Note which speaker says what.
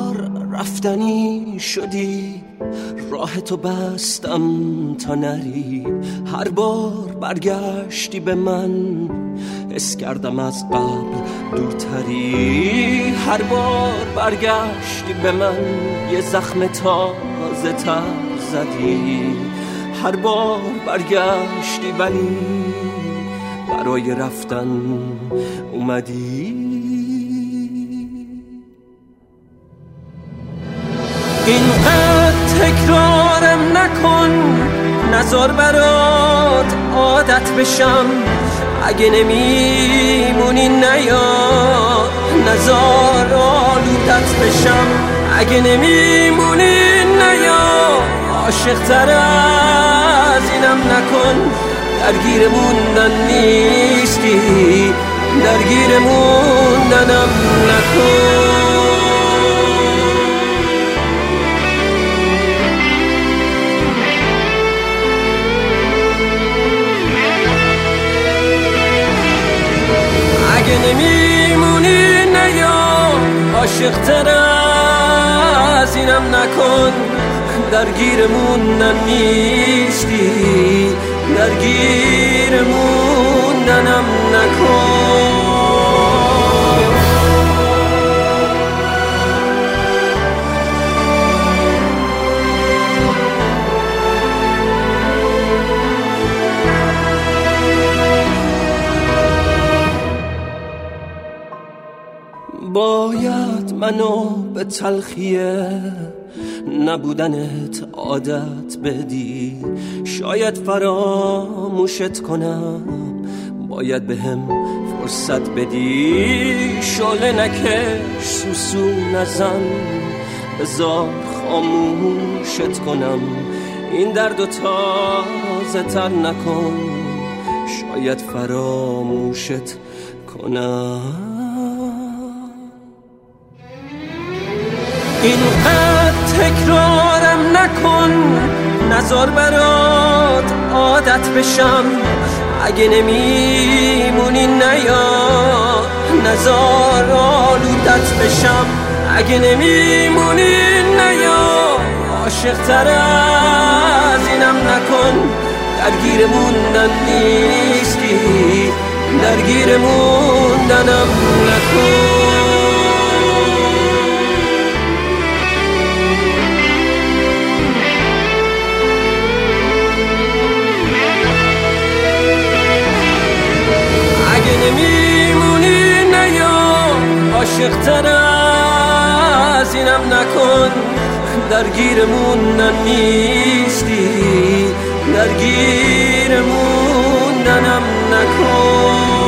Speaker 1: بار رفتنی شدی، راه تو بستم تا نری. هر بار برگشتی به من، حس کردم از قبل دورتری. هر بار برگشتی به من، یه زخم تازه تر زدی. هر بار برگشتی ولی برای رفتن اومدی. اینقدر تکرارم نکن، نذار برات عادت بشم. اگه نمیمونی نیا، نذار آلودت بشم. اگه نمیمونی نیا، عاشق تر از اینم نکن. درگیر موندن نیستی، درگیر موندنم نکن. اگه نمیمونی نیا، عاشق تر از اینم نکن. درگیر موندن نیستی، درگیر موندنم نکن. باید منو به تلخیه نبودنت عادت بدی. شاید فراموشت کنم، باید بهم فرصت بدی. شعله نکش، سوسو نزن، بذار خاموشت کنم. این دردو تازه تر نکن، شاید فراموشت کنم. اینقدر تکرارم نکن، نذار برات عادت بشم. اگه نمیمونی نیا، نذار آلودت بشم. اگه نمیمونی نیا، عاشق تر از اینم نکن. درگیر موندن نیستی، درگیر موندنم نکن. نمیمونی نیا، عاشق تر از اینم نکن. درگیر موندن نیستی، درگیر موندنم نکن.